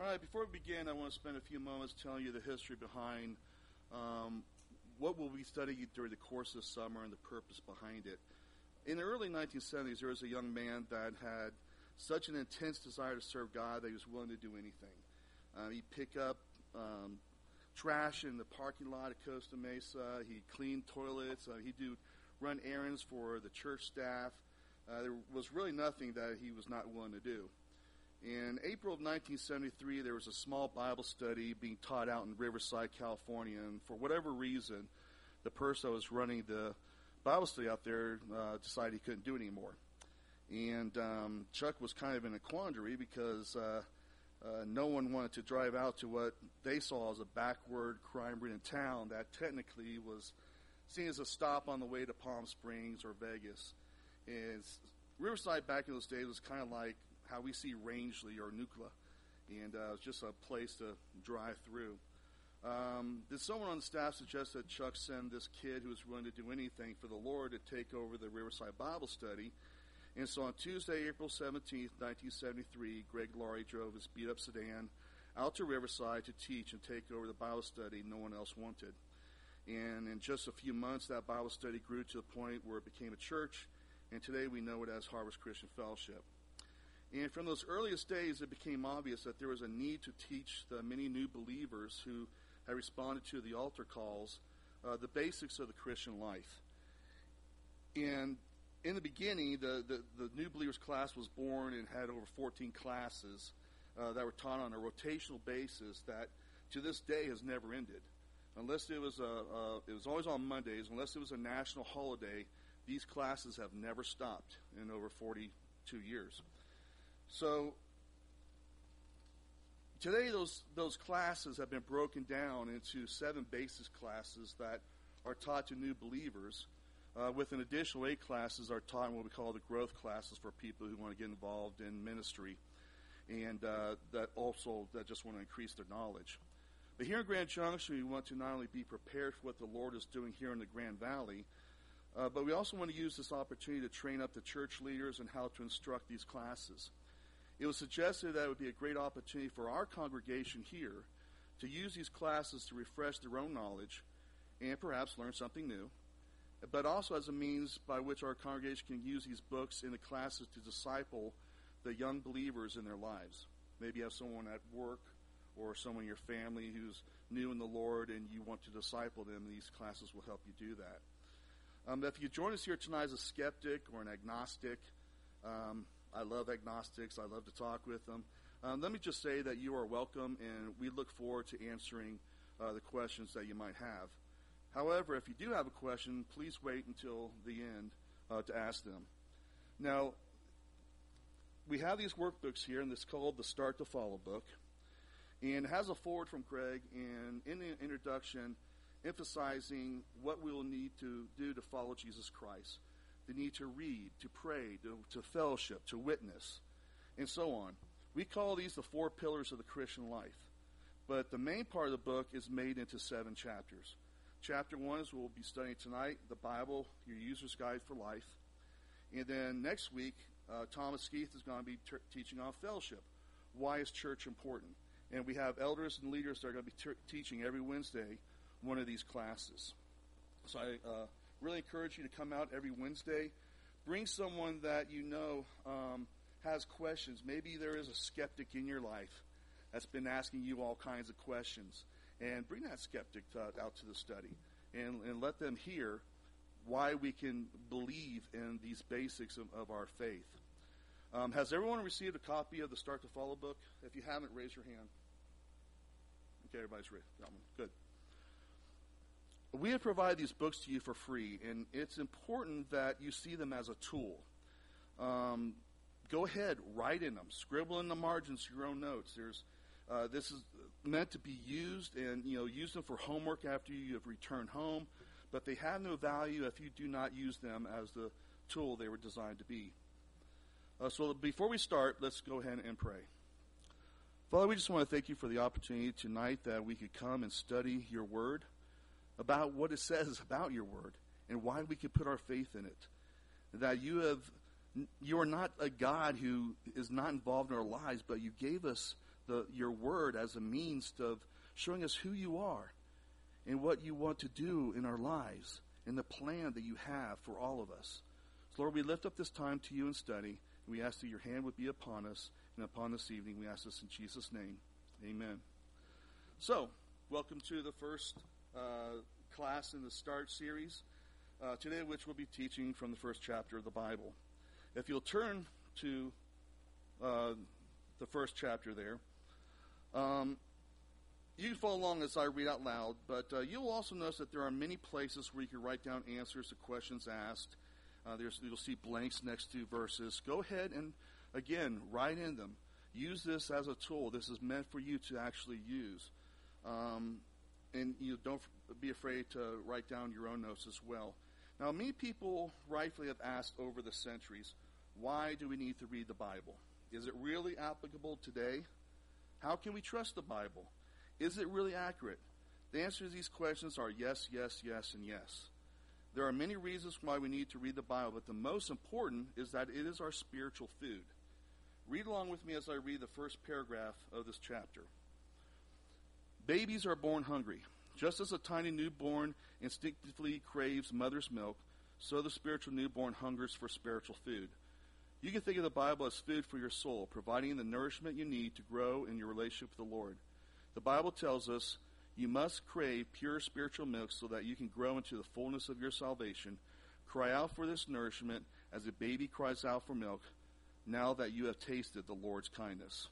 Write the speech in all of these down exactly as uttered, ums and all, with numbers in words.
All right, before we begin, I want to spend a few moments telling you the history behind um, what we'll be studying during the course of the summer and the purpose behind it. In the early nineteen seventies, there was a young man that had such an intense desire to serve God that he was willing to do anything. Uh, he'd pick up um, trash in the parking lot at Costa Mesa. He'd clean toilets. Uh, he'd do run errands for the church staff. Uh, there was really nothing that he was not willing to do. In April of nineteen seventy-three, there was a small Bible study being taught out in Riverside, California, and for whatever reason, the person that was running the Bible study out there uh, decided he couldn't do it anymore. And um, Chuck was kind of in a quandary because uh, uh, no one wanted to drive out to what they saw as a backward, crime-ridden town that technically was seen as a stop on the way to Palm Springs or Vegas. And Riverside back in those days was kind of like how we see Rangeley or Nucla, and uh, it was just a place to drive through. Um, did someone on the staff suggest that Chuck send this kid who was willing to do anything for the Lord to take over the Riverside Bible study? And so on Tuesday, April seventeenth, nineteen seventy-three, Greg Laurie drove his beat-up sedan out to Riverside to teach and take over the Bible study no one else wanted. And in just a few months, that Bible study grew to the point where it became a church, and today we know it as Harvest Christian Fellowship. And from those earliest days, it became obvious that there was a need to teach the many new believers who had responded to the altar calls uh, the basics of the Christian life. And in the beginning, the, the, the new believers class was born and had over fourteen classes uh, that were taught on a rotational basis that to this day has never ended. Unless it was a, uh, it was always on Mondays, unless it was a national holiday, these classes have never stopped in over forty-two years. So today those those classes have been broken down into seven basic classes that are taught to new believers, uh, with an additional eight classes are taught in what we call the growth classes for people who want to get involved in ministry, and uh, that also that just want to increase their knowledge. But here in Grand Junction, we want to not only be prepared for what the Lord is doing here in the Grand Valley, uh, but we also want to use this opportunity to train up the church leaders in how to instruct these classes. It was suggested that it would be a great opportunity for our congregation here to use these classes to refresh their own knowledge and perhaps learn something new, but also as a means by which our congregation can use these books in the classes to disciple the young believers in their lives. Maybe you have someone at work or someone in your family who's new in the Lord and you want to disciple them. These classes will help you do that. Um, if you join us here tonight as a skeptic or an agnostic, um, I love agnostics. I love to talk with them. Um, let me just say that you are welcome, and we look forward to answering uh, the questions that you might have. However, if you do have a question, please wait until the end uh, to ask them. Now, we have these workbooks here, and it's called the Start to Follow book, and it has a forward from Greg, and in the introduction, emphasizing what we will need to do to follow Jesus Christ. The need to read, to pray, to, to fellowship, to witness, and so on. We call these the four pillars of the Christian life. But the main part of the book is made into seven chapters. Chapter one is what we'll be studying tonight, the Bible, your user's guide for life. And then next week, uh, Thomas Keith is going to be ter- teaching on fellowship. Why is church important? And we have elders and leaders that are going to be ter- teaching every Wednesday one of these classes. So I uh, really encourage you to come out every Wednesday. Bring someone that you know um, has questions. Maybe there is a skeptic in your life that's been asking you all kinds of questions. And bring that skeptic to, out to the study and, and let them hear why we can believe in these basics of, of our faith. Um, has everyone received a copy of the Start to Follow book? If you haven't, raise your hand. Okay, everybody's ready. Good. We have provided these books to you for free, and it's important that you see them as a tool. Um, go ahead, write in them, scribble in the margins your own notes. There's, uh, this is meant to be used, and you know, use them for homework after you have returned home. But they have no value if you do not use them as the tool they were designed to be. Uh, so before we start, let's go ahead and pray. Father, we just want to thank you for the opportunity tonight that we could come and study your word, about what it says about your word and why we can put our faith in it. That you have, you are not a God who is not involved in our lives, but you gave us the, your word as a means of showing us who you are and what you want to do in our lives and the plan that you have for all of us. So, Lord, we lift up this time to you in study, and we ask that your hand would be upon us and upon this evening. We ask this in Jesus' name. Amen. So, welcome to the first uh, class in the START series, uh, today which we'll be teaching from the first chapter of the Bible. If you'll turn to uh, the first chapter there, um, you can follow along as I read out loud, but uh, you'll also notice that there are many places where you can write down answers to questions asked. Uh, there's, you'll see blanks next to verses. Go ahead and, again, write in them. Use this as a tool. This is meant for you to actually use. Um, and you don't be afraid to write down your own notes as well. Now, many people rightfully have asked over the centuries, why do we need to read the Bible? Is it really applicable today? How can we trust the Bible? Is it really accurate? The answer to these questions are yes, yes, yes, and yes. There are many reasons why we need to read the Bible, but the most important is that it is our spiritual food. Read along with me as I read the first paragraph of this chapter. Babies are born hungry. Just as a tiny newborn instinctively craves mother's milk, so the spiritual newborn hungers for spiritual food. You can think of the Bible as food for your soul, providing the nourishment you need to grow in your relationship with the Lord. The Bible tells us you must crave pure spiritual milk so that you can grow into the fullness of your salvation. Cry out for this nourishment as a baby cries out for milk, now that you have tasted the Lord's kindness.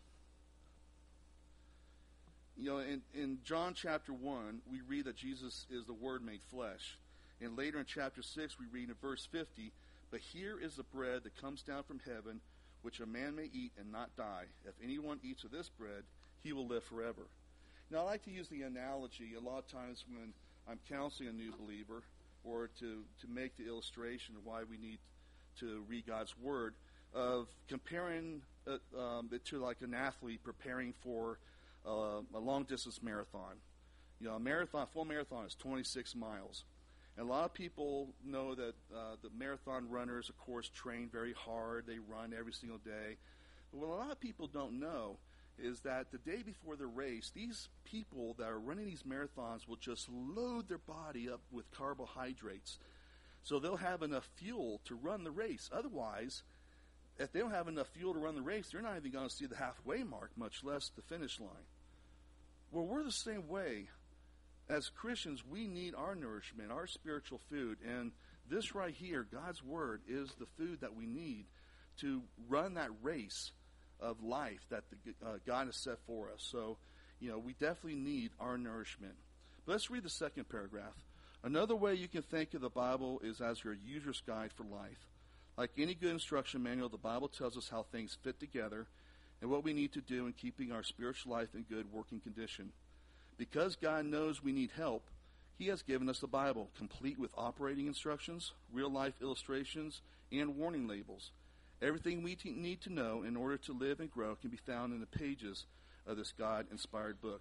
You know, in, in John chapter one, we read that Jesus is the Word made flesh. And later in chapter six, we read in verse fifty, but here is the bread that comes down from heaven, which a man may eat and not die. If anyone eats of this bread, he will live forever. Now, I like to use the analogy a lot of times when I'm counseling a new believer, or to, to make the illustration of why we need to read God's Word, of comparing it, um, it to like an athlete preparing for uh, a long-distance marathon. You know, a marathon, full marathon is twenty-six miles. And a lot of people know that uh, the marathon runners, of course, train very hard. They run every single day. But what a lot of people don't know is that the day before the race, these people that are running these marathons will just load their body up with carbohydrates. So they'll have enough fuel to run the race. Otherwise, if they don't have enough fuel to run the race, they're not even going to see the halfway mark, much less the finish line. Well, we're the same way. As Christians, we need our nourishment, our spiritual food. And this right here, God's Word, is the food that we need to run that race of life that the, uh, God has set for us. So, you know, we definitely need our nourishment. But let's read the second paragraph. Another way you can think of the Bible is as your user's guide for life. Like any good instruction manual, the Bible tells us how things fit together and what we need to do in keeping our spiritual life in good working condition. Because God knows we need help, He has given us the Bible, complete with operating instructions, real-life illustrations, and warning labels. Everything we t- need to know in order to live and grow can be found in the pages of this God-inspired book.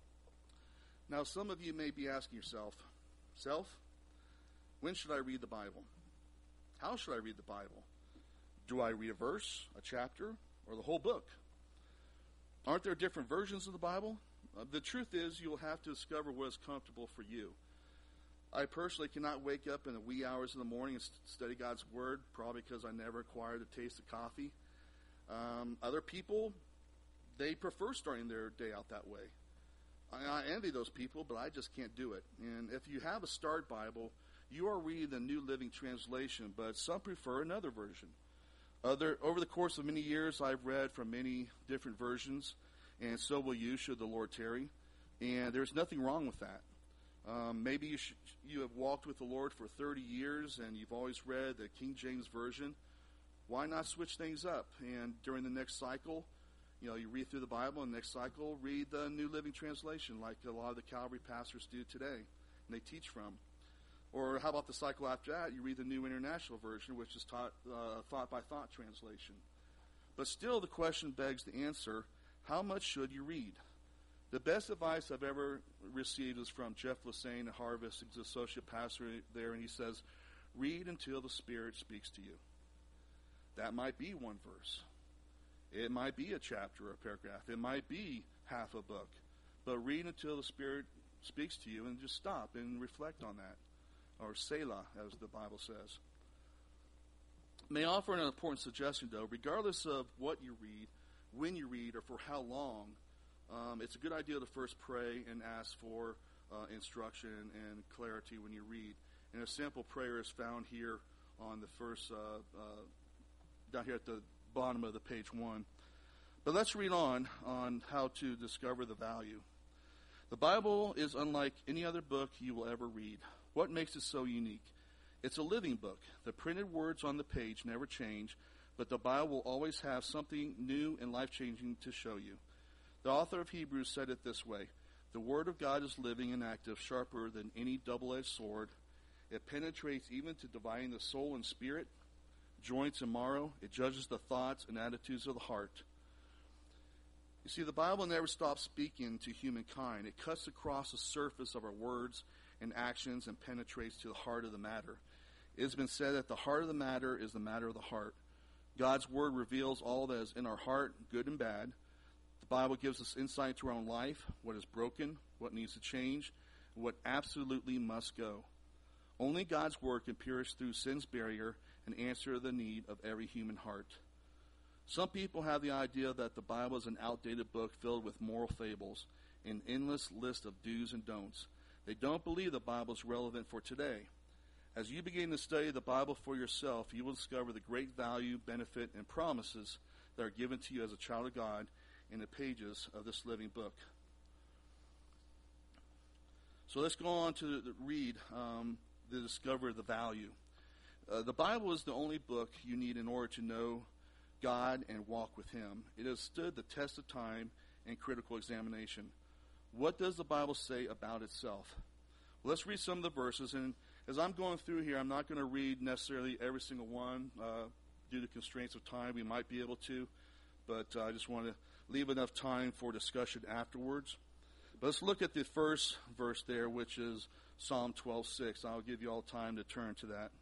Now, some of you may be asking yourself, Self, when should I read the Bible? How should I read the Bible? Do I read a verse, a chapter, or the whole book? Aren't there different versions of the Bible? Uh, the truth is, you'll have to discover what is comfortable for you. I personally cannot wake up in the wee hours of the morning and st- study God's Word, probably because I never acquired the taste of coffee. Um, other people, they prefer starting their day out that way. I, I envy those people, but I just can't do it. And if you have a Start Bible, you are reading the New Living Translation, but some prefer another version. Other, over the course of many years, I've read from many different versions, and so will you, should the Lord tarry. And there's nothing wrong with that. Um, maybe you, sh- you have walked with the Lord for thirty years and you've always read the King James Version. Why not switch things up? And during the next cycle, you know, you read through the Bible, and the next cycle, read the New Living Translation like a lot of the Calvary pastors do today, and they teach from. Or how about the cycle after that? You read the New International Version, which is taught uh, thought-by-thought translation. But still, the question begs the answer, how much should you read? The best advice I've ever received is from Jeff Lassane at Harvest. He's associate pastor there, and he says, read until the Spirit speaks to you. That might be one verse. It might be a chapter or a paragraph. It might be half a book. But read until the Spirit speaks to you and just stop and reflect on that. Or Selah, as the Bible says. May I offer an important suggestion, though. Regardless of what you read, when you read, or for how long, um, it's a good idea to first pray and ask for uh, instruction and clarity when you read. And a simple prayer is found here on the first, uh, uh, down here at the bottom of the page one. But let's read on on how to discover the value. The Bible is unlike any other book you will ever read. What makes it so unique? It's a living book. The printed words on the page never change, but the Bible will always have something new and life-changing to show you. The author of Hebrews said it this way: the Word of God is living and active, sharper than any double-edged sword. It penetrates even to dividing the soul and spirit, joints and marrow. It judges the thoughts and attitudes of the heart. You see, the Bible never stops speaking to humankind. It cuts across the surface of our words and actions and penetrates to the heart of the matter. It has been said that the heart of the matter is the matter of the heart. God's Word reveals all that is in our heart, good and bad. The Bible gives us insight to our own life, what is broken, what needs to change, and what absolutely must go. Only God's Word can pierce through sin's barrier and answer the need of every human heart. Some people have the idea that the Bible is an outdated book filled with moral fables, an endless list of do's and don'ts. They don't believe the Bible is relevant for today. As you begin to study the Bible for yourself, you will discover the great value, benefit, and promises that are given to you as a child of God in the pages of this living book. So let's go on to read um, to discover the value. Uh, the Bible is the only book you need in order to know God and walk with Him. It has stood the test of time and critical examination. What does the Bible say about itself? Well, let's read some of the verses, and as I'm going through here, I'm not going to read necessarily every single one uh, due to constraints of time. We might be able to, but uh, I just want to leave enough time for discussion afterwards. But let's look at the first verse there, which is Psalm twelve six. I'll give you all time to turn to that.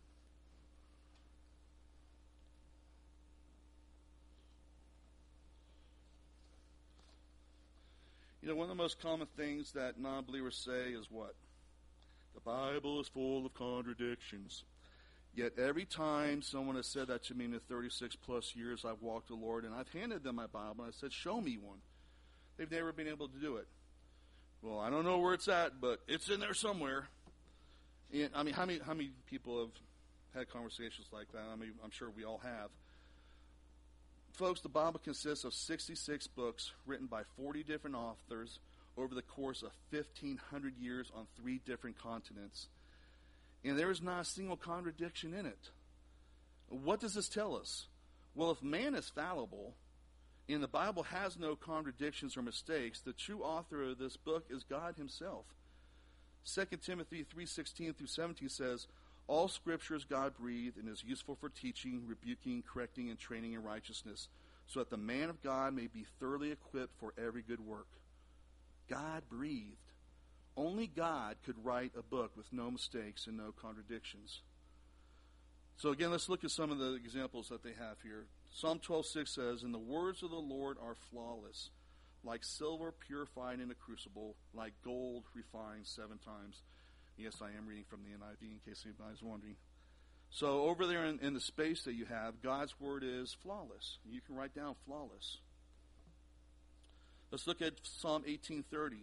You know, one of the most common things that non-believers say is what? The Bible is full of contradictions. Yet every time someone has said that to me in the thirty-six plus years I've walked with the Lord, and I've handed them my Bible, and I said, show me one. They've never been able to do it. Well, I don't know where it's at, but it's in there somewhere. And, I mean, how many, how many people have had conversations like that? I mean, I'm sure we all have. Folks, the Bible consists of sixty-six books written by forty different authors over the course of fifteen hundred years on three different continents. And there is not a single contradiction in it. What does this tell us? Well, if man is fallible, and the Bible has no contradictions or mistakes, the true author of this book is God Himself. Second Timothy three sixteen through seventeen says, all Scripture is God-breathed and is useful for teaching, rebuking, correcting, and training in righteousness, so that the man of God may be thoroughly equipped for every good work. God-breathed. Only God could write a book with no mistakes and no contradictions. So again, let's look at some of the examples that they have here. Psalm twelve six says, and the words of the Lord are flawless, like silver purified in a crucible, like gold refined seven times. Yes, I am reading from the N I V in case anybody's wondering. So over there in, in the space that you have, God's Word is flawless. You can write down flawless. Let's look at Psalm eighteen thirty.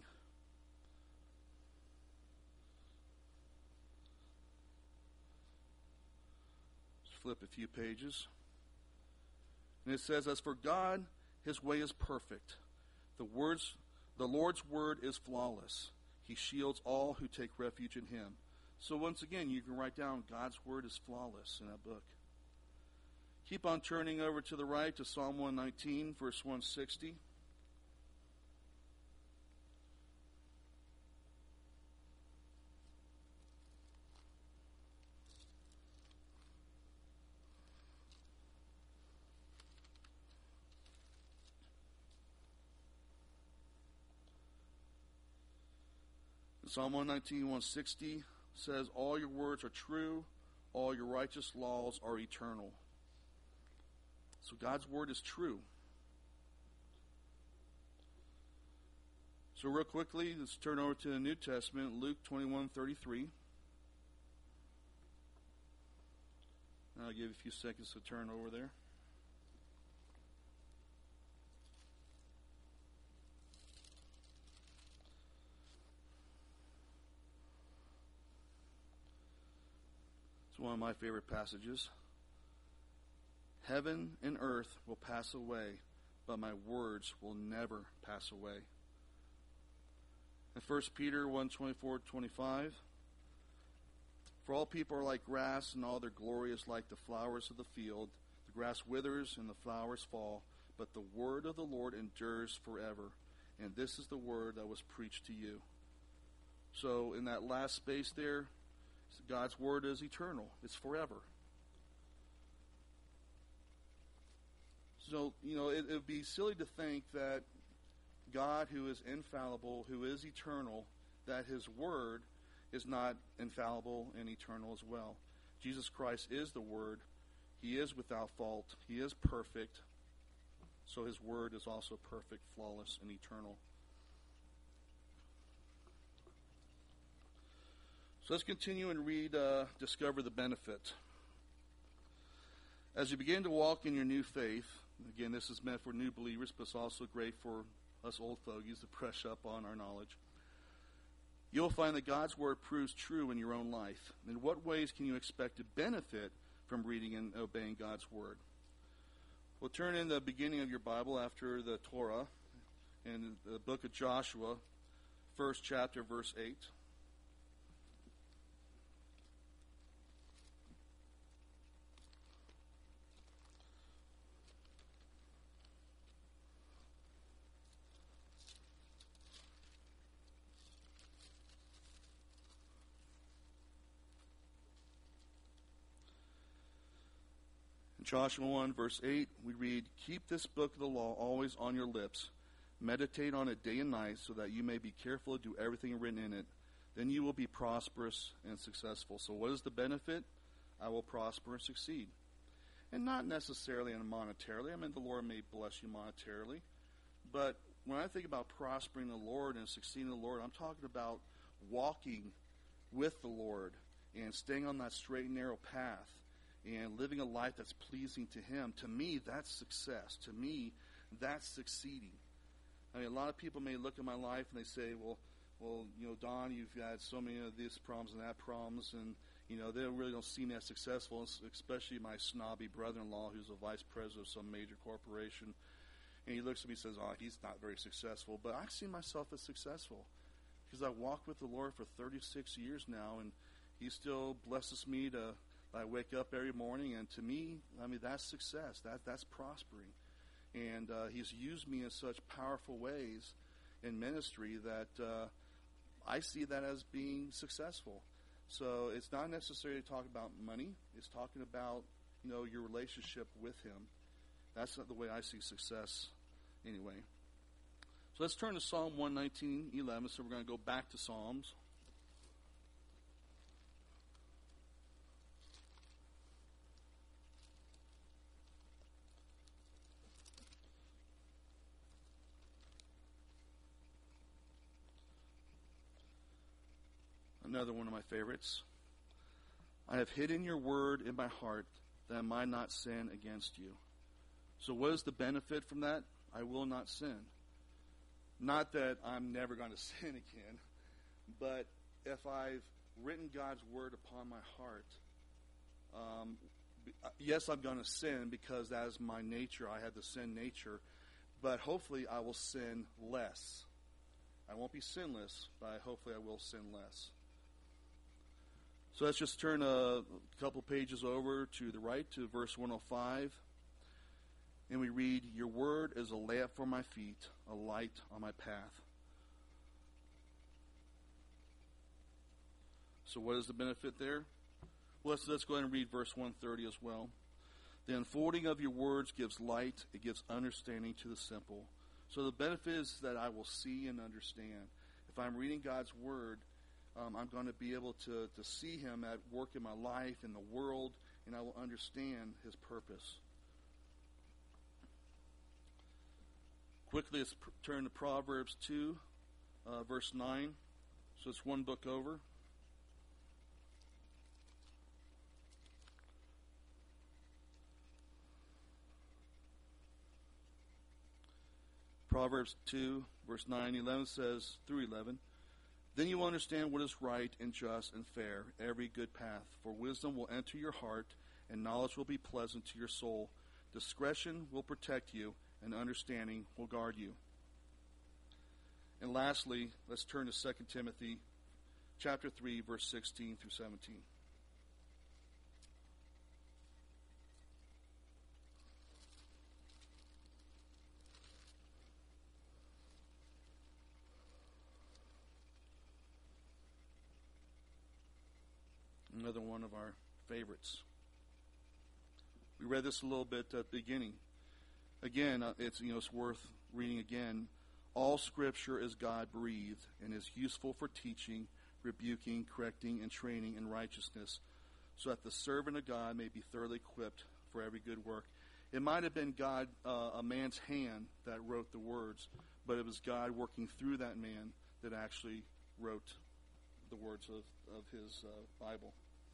Let's flip a few pages. And it says, as for God, His way is perfect. The words, the Lord's word is flawless. He shields all who take refuge in Him. So once again, you can write down God's Word is flawless in that book. Keep on turning over to the right to Psalm one nineteen, verse one sixty. Psalm one nineteen, one sixty says, all your words are true, all your righteous laws are eternal. So God's Word is true. So real quickly, let's turn over to the New Testament, Luke twenty-one thirty-three. I'll give you a few seconds to turn over there. It's one of my favorite passages. Heaven and earth will pass away, but my words will never pass away. In First Peter one twenty-four to twenty-five, for all people are like grass, and all their glory is like the flowers of the field. The grass withers and the flowers fall, but the word of the Lord endures forever. And this is the word that was preached to you. So in that last space there, God's word is eternal. It's forever. So, you know, it would be silly to think that God, who is infallible, who is eternal, that his word is not infallible and eternal as well. Jesus Christ is the word. He is without fault. He is perfect. So his word is also perfect, flawless, and eternal. So let's continue and read, uh, Discover the Benefit. As you begin to walk in your new faith, again, this is meant for new believers, but it's also great for us old fogies to brush up on our knowledge. You'll find that God's word proves true in your own life. In what ways can you expect to benefit from reading and obeying God's word? We'll turn in the beginning of your Bible after the Torah in the book of Joshua, first chapter, verse eight. Joshua one, verse eight, we read, keep this book of the law always on your lips. Meditate on it day and night so that you may be careful to do everything written in it. Then you will be prosperous and successful. So what is the benefit? I will prosper and succeed. And not necessarily in monetarily. I mean, the Lord may bless you monetarily. But when I think about prospering the Lord and succeeding in the Lord, I'm talking about walking with the Lord and staying on that straight and narrow path and living a life that's pleasing to him. To me, that's success. To me, that's succeeding. I mean, a lot of people may look at my life and they say, well, well, you know, Don, you've had so many of these problems and that problems, and, you know, they really don't see me as successful, especially my snobby brother-in-law who's a vice president of some major corporation. And he looks at me and says, oh, he's not very successful. But I see myself as successful because I walked with the Lord for thirty-six years now, and he still blesses me to I wake up every morning, and to me, I mean, that's success. That That's prospering. And uh, he's used me in such powerful ways in ministry that uh, I see that as being successful. So it's not necessarily to talk about money. It's talking about, you know, your relationship with him. That's not the way I see success anyway. So let's turn to Psalm one nineteen eleven. So we're going to go back to Psalms. Another one of my favorites. I have hidden your word in my heart that I might not sin against you. So what is the benefit from that? I will not sin. Not that I'm never going to sin again, but if I've written God's word upon my heart, um, yes, I'm going to sin because that is my nature. I have the sin nature, but hopefully I will sin less. I won't be sinless, but hopefully I will sin less. So let's just turn a couple pages over to the right to verse one oh five. And we read, your word is a lamp for my feet, a light on my path. So what is the benefit there? Well, let's, let's go ahead and read verse one thirty as well. The unfolding of your words gives light. It gives understanding to the simple. So the benefit is that I will see and understand. If I'm reading God's word, um, I'm going to be able to, to see him at work in my life, in the world, and I will understand his purpose. Quickly, let's pr- turn to Proverbs two, uh, verse nine. So it's one book over. Proverbs two, verse nine, eleven says, through eleven, then you will understand what is right and just and fair, every good path. For wisdom will enter your heart, and knowledge will be pleasant to your soul. Discretion will protect you, and understanding will guard you. And lastly, let's turn to Second Timothy chapter three, verse sixteen through seventeen. Another one of our favorites. We read this a little bit at the beginning. Again, uh, it's you know it's worth reading again. All Scripture is God-breathed and is useful for teaching, rebuking, correcting, and training in righteousness, so that the servant of God may be thoroughly equipped for every good work. It might have been God, uh, a man's hand that wrote the words, but it was God working through that man that actually wrote the words of, of his uh, Bible.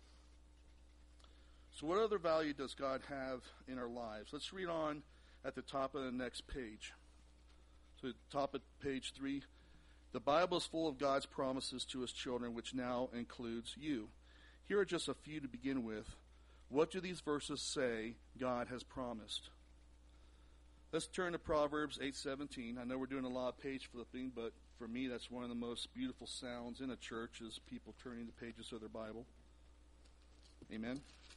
So what other value does God have in our lives? Let's read on at the top of the next page. So top of page three, the Bible is full of God's promises to his children, which now includes you. Here are just a few to begin with. What do these verses say God has promised? Let's turn to Proverbs eight seventeen. I know we're doing a lot of page flipping, but for me that's one of the most beautiful sounds in a church is people turning the pages of their Bible. Amen.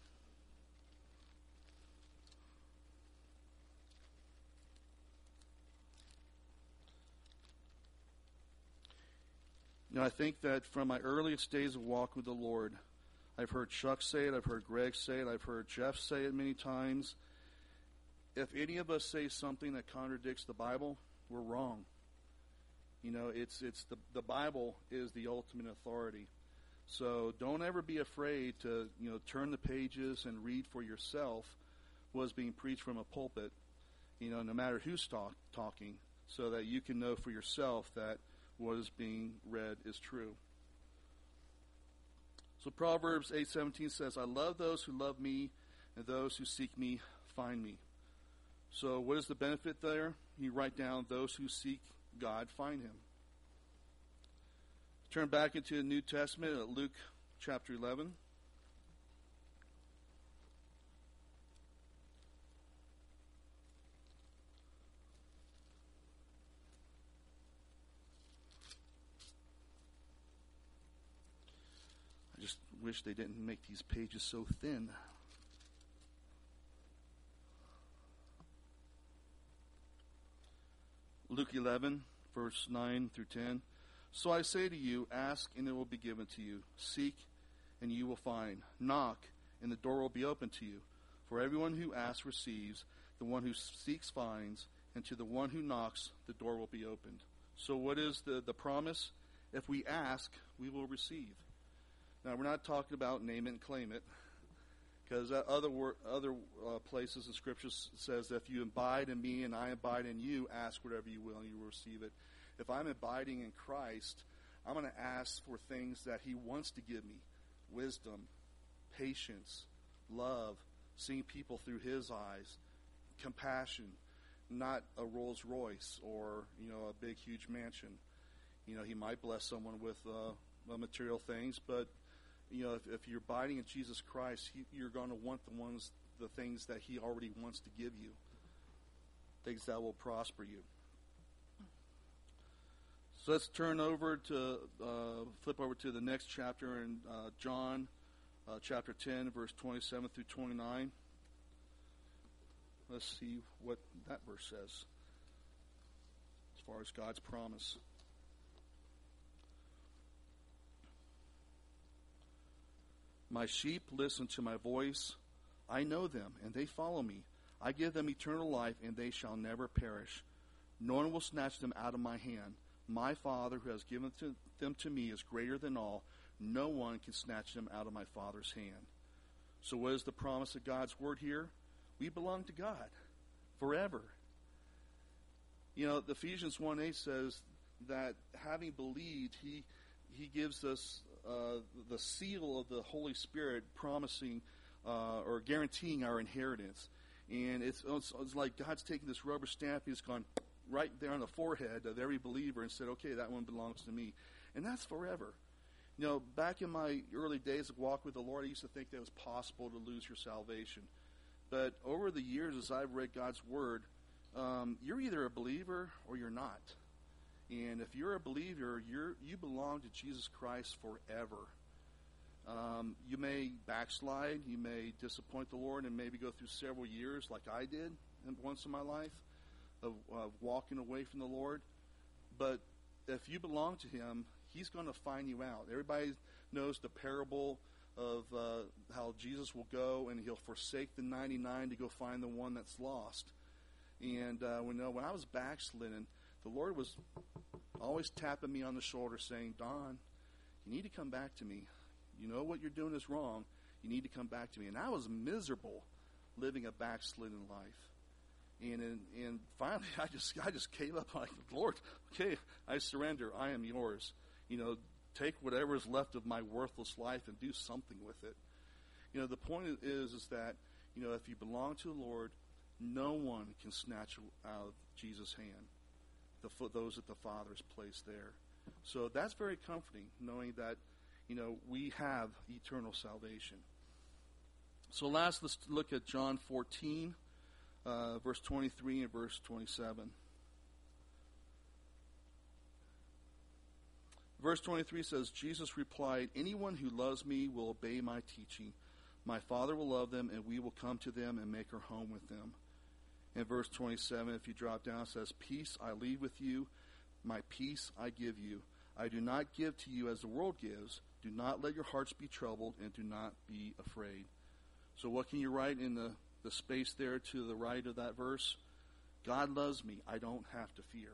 You know, I think that from my earliest days of walk with the Lord, I've heard Chuck say it, I've heard Greg say it, I've heard Jeff say it many times. If any of us say something that contradicts the Bible, we're wrong. You know, it's it's the the Bible is the ultimate authority. So don't ever be afraid to, you know, turn the pages and read for yourself what is being preached from a pulpit, you know, no matter who's talk, talking, so that you can know for yourself that what is being read is true. So Proverbs eight seventeen says, I love those who love me, and those who seek me find me. So what is the benefit there? You write down, those who seek God find him. Turn back into the New Testament at Luke chapter eleven. I just wish they didn't make these pages so thin. Luke eleven, verse nine through ten. So I say to you, ask and it will be given to you. Seek and you will find. Knock and the door will be opened to you. For everyone who asks receives, the one who seeks finds, and to the one who knocks the door will be opened. So what is the, the promise? If we ask, we will receive. Now we're not talking about name it and claim it, because other wor- other uh, places in Scripture says that if you abide in me and I abide in you, ask whatever you will and you will receive it. If I'm abiding in Christ, I'm going to ask for things that he wants to give me. Wisdom, patience, love, seeing people through his eyes, compassion, not a Rolls Royce or, you know, a big, huge mansion. You know, he might bless someone with uh, material things, but, you know, if, if you're abiding in Jesus Christ, he, you're going to want the ones, the things that he already wants to give you, things that will prosper you. So let's turn over to, uh, flip over to the next chapter in uh, John uh, chapter ten, verse twenty-seven through twenty-nine. Let's see what that verse says as far as God's promise. My sheep listen to my voice. I know them, and they follow me. I give them eternal life, and they shall never perish. No one will snatch them out of my hand. My Father, who has given to them to me, is greater than all. No one can snatch them out of my Father's hand. So what is the promise of God's word here? We belong to God forever. You know, Ephesians one eight says that having believed, he he gives us uh, the seal of the Holy Spirit, promising uh, or guaranteeing our inheritance. And it's, it's it's like God's taking this rubber stamp, he's gone right there on the forehead of every believer and said, okay, that one belongs to me. And that's forever. You know, back in my early days of walk with the Lord, I used to think that it was possible to lose your salvation. But over the years, as I've read God's Word, um, you're either a believer or you're not. And if you're a believer, you're you belong to Jesus Christ forever. Um, you may backslide, you may disappoint the Lord, and maybe go through several years like I did once in my life of, of walking away from the Lord. But if you belong to Him, He's going to find you out. Everybody knows the parable of uh, how Jesus will go and He'll forsake the ninety-nine to go find the one that's lost. And uh, when, uh, when I was backslidden, the Lord was always tapping me on the shoulder saying, Don, you need to come back to me. You know what you're doing is wrong. You need to come back to me. And I was miserable living a backslidden life. And and, and finally, I just I just gave up. Like, Lord, okay, I surrender. I am yours. You know, take whatever is left of my worthless life and do something with it. You know, the point is is that, you know, if you belong to the Lord, no one can snatch you out of Jesus' hand, the those that the Father has placed there. So that's very comforting, knowing that, you know, we have eternal salvation. So last, let's look at John fourteen, uh, verse twenty-three and verse twenty-seven. Verse twenty-three says, Jesus replied, anyone who loves me will obey my teaching. My Father will love them, and we will come to them and make our home with them. And verse twenty-seven, if you drop down, it says, peace I leave with you, my peace I give you. I do not give to you as the world gives. Do not let your hearts be troubled, and do not be afraid. So what can you write in the, the space there to the right of that verse? God loves me. I don't have to fear.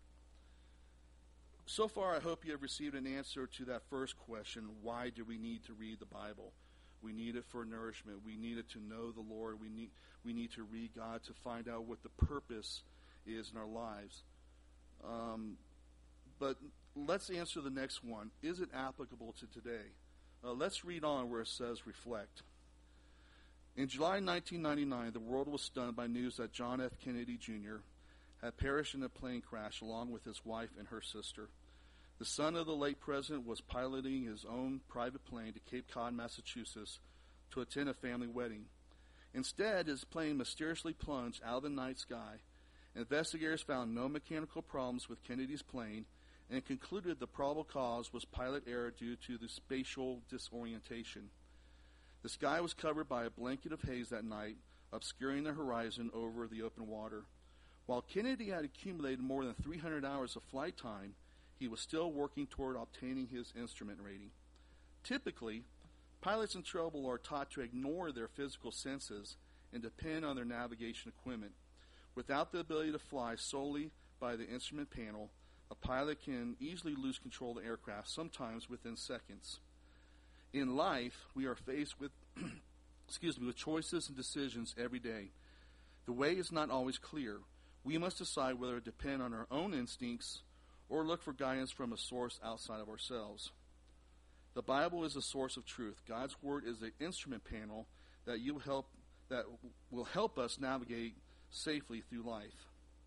So far, I hope you have received an answer to that first question, why do we need to read the Bible? We need it for nourishment. We need it to know the Lord. We need we need to read God to find out what the purpose is in our lives. Um, but let's answer the next one. Is it applicable to today? Uh, let's read on where it says reflect. In July nineteen ninety-nine, the world was stunned by news that John F. Kennedy Junior had perished in a plane crash along with his wife and her sister. The son of the late president was piloting his own private plane to Cape Cod, Massachusetts, to attend a family wedding. Instead, his plane mysteriously plunged out of the night sky. Investigators found no mechanical problems with Kennedy's plane and concluded the probable cause was pilot error due to the spatial disorientation. The sky was covered by a blanket of haze that night, obscuring the horizon over the open water. While Kennedy had accumulated more than three hundred hours of flight time, he was still working toward obtaining his instrument rating. Typically, pilots in trouble are taught to ignore their physical senses and depend on their navigation equipment. Without the ability to fly solely by the instrument panel, a pilot can easily lose control of the aircraft, sometimes within seconds. In life, we are faced with, excuse me, with choices and decisions every day. The way is not always clear. We must decide whether to depend on our own instincts or look for guidance from a source outside of ourselves. The Bible is a source of truth. God's Word is an instrument panel that you help that will help us navigate safely through life.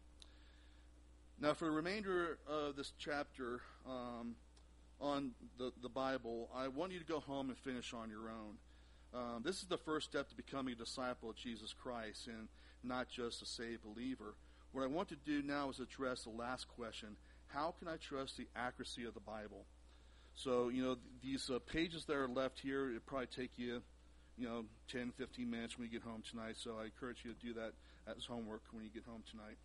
Now, for the remainder of this chapter um, on the, the Bible, I want you to go home and finish on your own. Um, this is the first step to becoming a disciple of Jesus Christ and not just a saved believer. What I want to do now is address the last question. How can I trust the accuracy of the Bible? So, you know, th- these uh, pages that are left here, it'll probably take you, you know, ten, fifteen minutes when you get home tonight. So I encourage you to do that as homework when you get home tonight.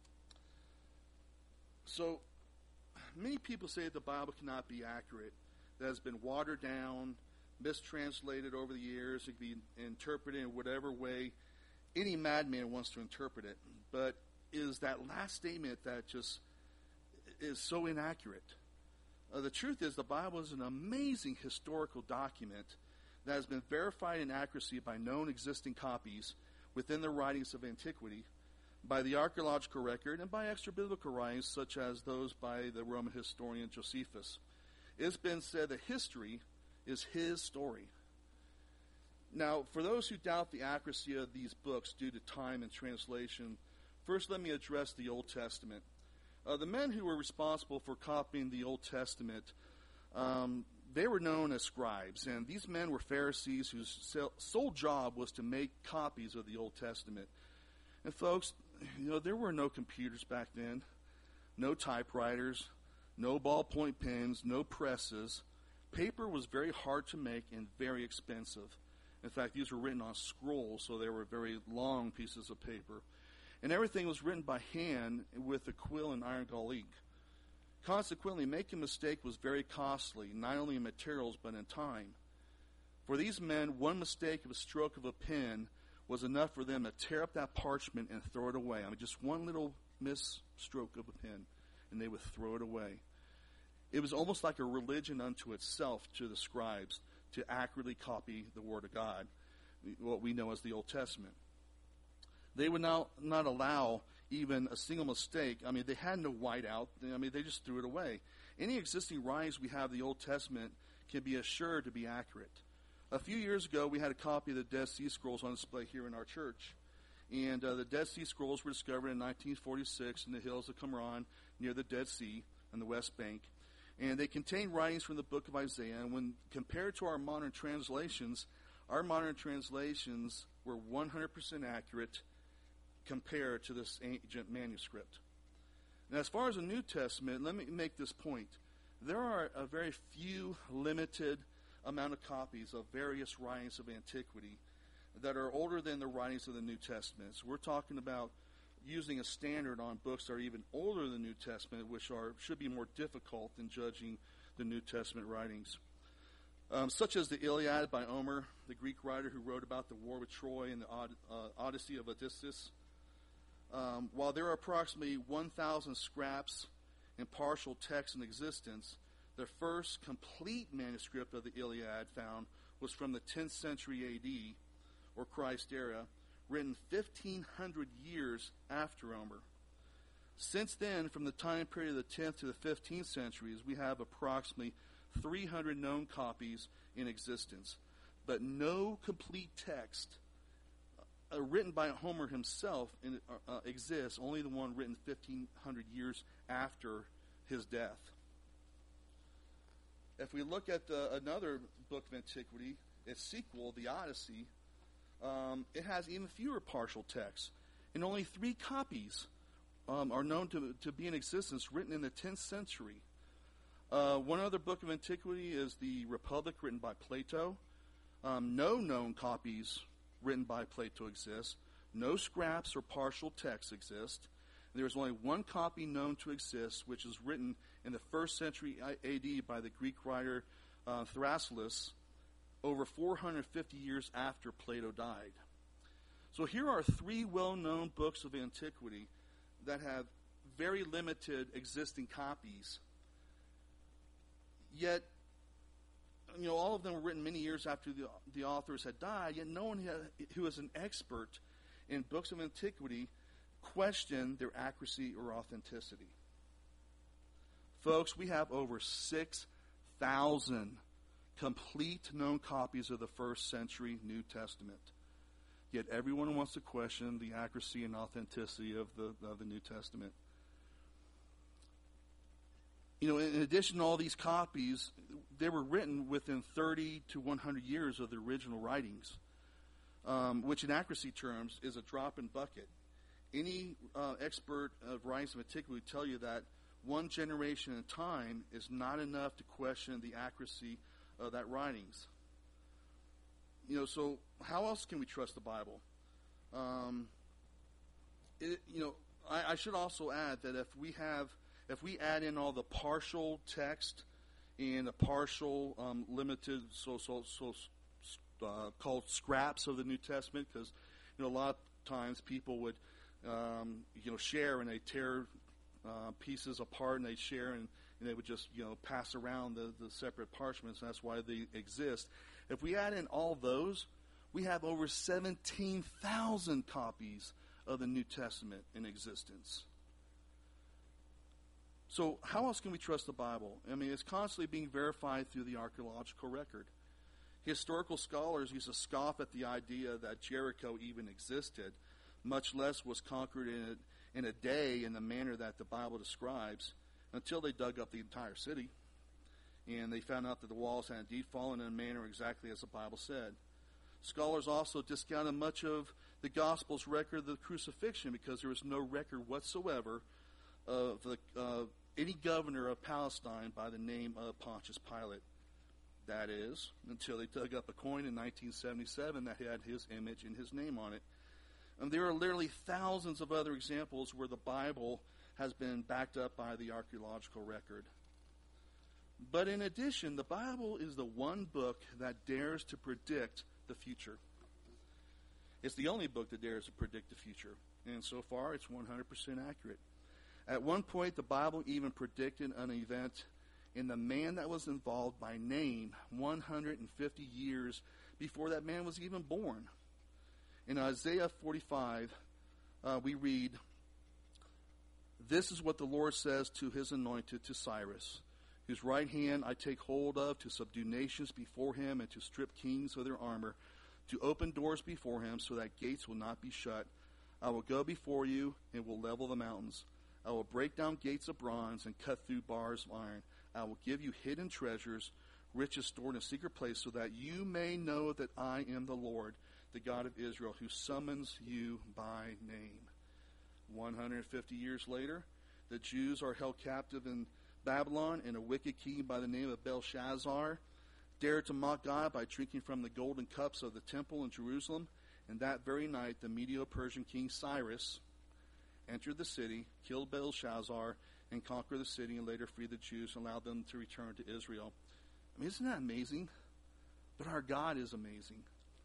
So many people say that the Bible cannot be accurate, that has been watered down, mistranslated over the years. It can be interpreted in whatever way any madman wants to interpret it. But is that last statement that just is so inaccurate? Uh, the truth is the Bible is an amazing historical document that has been verified in accuracy by known existing copies within the writings of antiquity. by the archaeological record and by extra-biblical writings such as those by the Roman historian Josephus. It's been said that history is his story. Now, for those who doubt the accuracy of these books due to time and translation, first let me address the Old Testament. Uh, the men who were responsible for copying the Old Testament, um, they were known as scribes, and these men were Pharisees whose sole job was to make copies of the Old Testament. And folks, you know, there were no computers back then, no typewriters, no ballpoint pens, no presses. Paper was very hard to make and very expensive. In fact, these were written on scrolls, so they were very long pieces of paper. And everything was written by hand with a quill and iron gall ink. Consequently, making a mistake was very costly, not only in materials but in time. For these men, one mistake of a stroke of a pen was enough for them to tear up that parchment and throw it away. I mean, just one little misstroke of a pen, and they would throw it away. It was almost like a religion unto itself to the scribes to accurately copy the Word of God, what we know as the Old Testament. They would not, not allow even a single mistake. I mean, they had no whiteout. I mean, they just threw it away. Any existing writings we have of the Old Testament can be assured to be accurate. A few years ago, we had a copy of the Dead Sea Scrolls on display here in our church. And uh, the Dead Sea Scrolls were discovered in nineteen forty-six in the hills of Qumran near the Dead Sea on the West Bank. And they contain writings from the book of Isaiah. And when compared to our modern translations, our modern translations were one hundred percent accurate compared to this ancient manuscript. Now, as far as the New Testament, let me make this point. There are a very few limited amount of copies of various writings of antiquity that are older than the writings of the New Testament. So we're talking about using a standard on books that are even older than the New Testament, which are should be more difficult than judging the New Testament writings. Um, such as the Iliad by Homer, the Greek writer who wrote about the war with Troy, and the Od- uh, Odyssey of Odysseus. Um, while there are approximately one thousand scraps and partial texts in existence, the first complete manuscript of the Iliad found was from the tenth century A D, or Christ era, written fifteen hundred years after Homer. Since then, from the time period of the tenth to the fifteenth centuries, we have approximately three hundred known copies in existence, but no complete text uh, written by Homer himself in, uh, uh, exists, only the one written fifteen hundred years after his death. If we look at the, another book of antiquity, its sequel, the Odyssey, um, it has even fewer partial texts, and only three copies um, are known to, to be in existence, written in the tenth century. Uh, one other book of antiquity is the Republic, written by Plato. Um, no known copies written by Plato exist. No scraps or partial texts exist. There is only one copy known to exist, which is written in the first century A D by the Greek writer uh, Thrasyllus, over four hundred fifty years after Plato died. So here are three well-known books of antiquity that have very limited existing copies. Yet, you know, all of them were written many years after the, the authors had died, yet no one had, who is an expert in books of antiquity questioned their accuracy or authenticity. Folks, we have over six thousand complete known copies of the first century New Testament. Yet everyone wants to question the accuracy and authenticity of the, of the New Testament. You know, in addition to all these copies, they were written within thirty to one hundred years of the original writings, um, which in accuracy terms is a drop in bucket. Any uh, expert of writings of antiquity would tell you that one generation in time is not enough to question the accuracy of that writings. You know, so how else can we trust the Bible? Um, it, you know, I, I should also add that if we have, if we add in all the partial text and the partial um, limited, so so so uh, called scraps of the New Testament, because you know a lot of times people would um, you know share and they tear uh, pieces apart and they share and, and they would just you know pass around the, the separate parchments. And that's why they exist. If we add in all those, we have over seventeen thousand copies of the New Testament in existence. So how else can we trust the Bible? I mean, it's constantly being verified through the archaeological record. Historical scholars used to scoff at the idea that Jericho even existed, much less was conquered in a, in a day in the manner that the Bible describes, until they dug up the entire city. And they found out that the walls had indeed fallen in a manner exactly as the Bible said. Scholars also discounted much of the Gospel's record of the crucifixion because there was no record whatsoever of the, uh, any governor of Palestine by the name of Pontius Pilate. That is, until they dug up a coin in nineteen seventy-seven that had his image and his name on it. And there are literally thousands of other examples where the Bible has been backed up by the archaeological record. But in addition, the Bible is the one book that dares to predict the future. It's the only book that dares to predict the future. And so far, it's one hundred percent accurate. At one point, the Bible even predicted an event in the man that was involved by name one hundred fifty years before that man was even born. In Isaiah forty-five, uh, we read, "This is what the Lord says to his anointed, to Cyrus, whose right hand I take hold of to subdue nations before him and to strip kings of their armor, to open doors before him so that gates will not be shut. I will go before you and will level the mountains. I will break down gates of bronze and cut through bars of iron. I will give you hidden treasures, riches stored in a secret place, so that you may know that I am the Lord, the God of Israel, who summons you by name." one hundred fifty years later, the Jews are held captive in Babylon, and a wicked king by the name of Belshazzar dared to mock God by drinking from the golden cups of the temple in Jerusalem. And that very night, the Medo-Persian king Cyrus entered the city, killed Belshazzar, and conquered the city, and later freed the Jews and allowed them to return to Israel. I mean, isn't that amazing? But our God is amazing.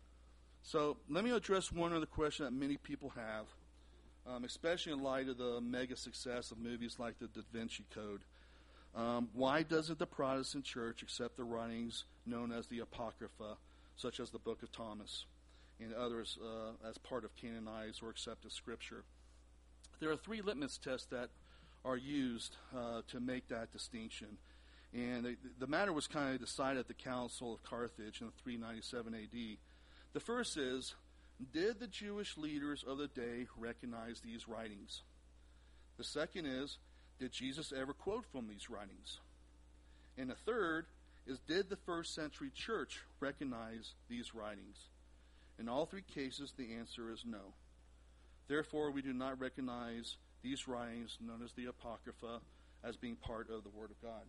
So let me address one other question that many people have, um, especially in light of the mega success of movies like the Da Vinci Code. Um, why doesn't the Protestant church accept the writings known as the Apocrypha, such as the Book of Thomas, and others uh, as part of canonized or accepted scripture? There are three litmus tests that are used uh, to make that distinction. And they, the matter was kind of decided at the Council of Carthage in three ninety-seven A D. The first is, did the Jewish leaders of the day recognize these writings? The second is, did Jesus ever quote from these writings? And the third is, did the first century church recognize these writings? In all three cases, the answer is no. Therefore, we do not recognize these writings, known as the Apocrypha, as being part of the Word of God.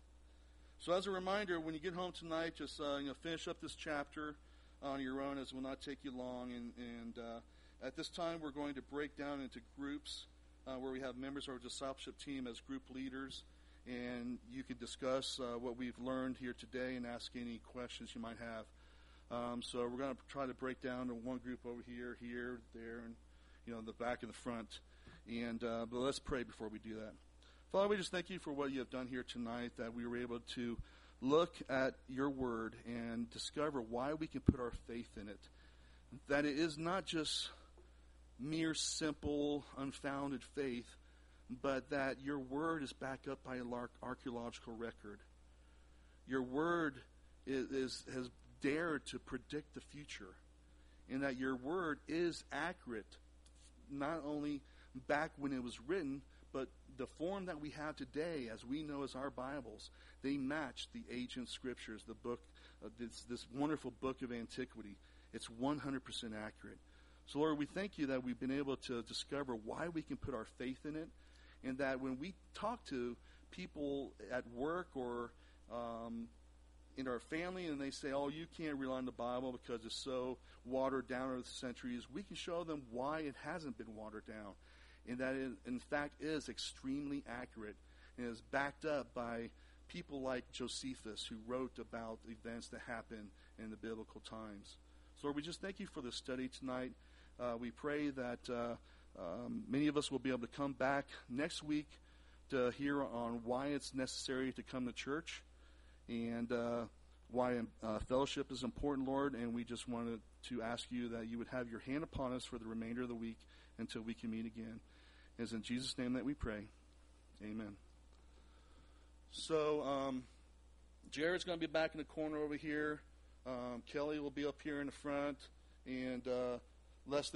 So as a reminder, when you get home tonight, just uh, you know, finish up this chapter on your own, as it will not take you long. And, and uh, at this time, we're going to break down into groups uh, where we have members of our discipleship team as group leaders. And you can discuss uh, what we've learned here today and ask any questions you might have. Um, so we're going to try to break down to one group over here, here, there, and you know, the back and the front. And uh, but let's pray before we do that. Father, we just thank you for what you have done here tonight, that we were able to look at your word and discover why we can put our faith in it. That it is not just mere simple, unfounded faith, but that your word is backed up by an archaeological record. Your word is, is has dared to predict the future, and that your word is accurate, not only back when it was written, but the form that we have today, as we know as our Bibles, they match the ancient scriptures, the book, uh, this, this wonderful book of antiquity. It's one hundred percent accurate. So, Lord, we thank you that we've been able to discover why we can put our faith in it, and that when we talk to people at work or um, in our family and they say, oh, you can't rely on the Bible because it's so watered down over the centuries, we can show them why it hasn't been watered down, and that it, in fact, is extremely accurate and is backed up by people like Josephus, who wrote about events that happened in the biblical times. So, Lord, we just thank you for this study tonight. Uh, we pray that uh, um, many of us will be able to come back next week to hear on why it's necessary to come to church and uh, why uh, fellowship is important, Lord. And we just wanted to ask you that you would have your hand upon us for the remainder of the week until we can meet again. It's in Jesus' name that we pray. Amen. So, um, Jared's going to be back in the corner over here. Um, Kelly will be up here in the front. And uh, Leslie